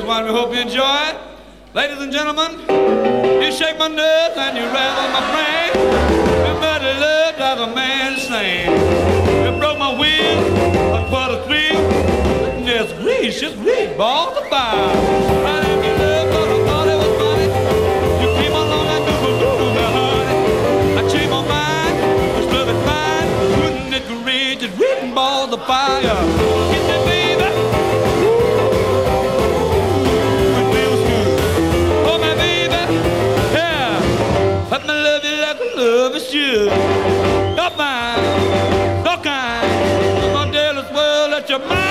here's one we hope you enjoy. Ladies and gentlemen, you shake my nerves and you rattle my brain. Your muddy love drives a man insane. You broke my will, a quarter three. Just grease, balls of fire. Right after love, but I thought it was funny. You came along and do, honey. I changed my mind, this love is mine. Wouldn't it grease, just written balls of fire. Get me, baby. It feels good. Oh, my baby, yeah. Let me love you like I love you should. You're fine, so kind. My dearest world, let your mind.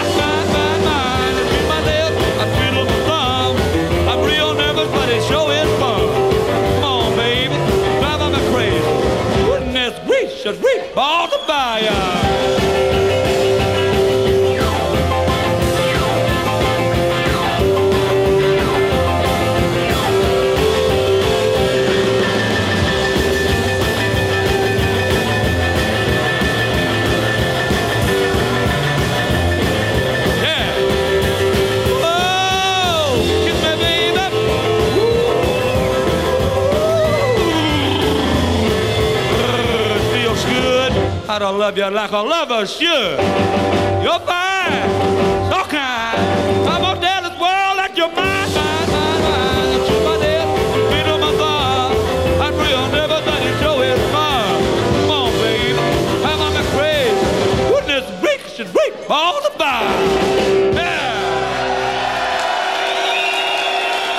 Show is fun. Come on, baby, drive me crazy. Goodness gracious, great balls of fire. I don't love you like a lover should. You're fine.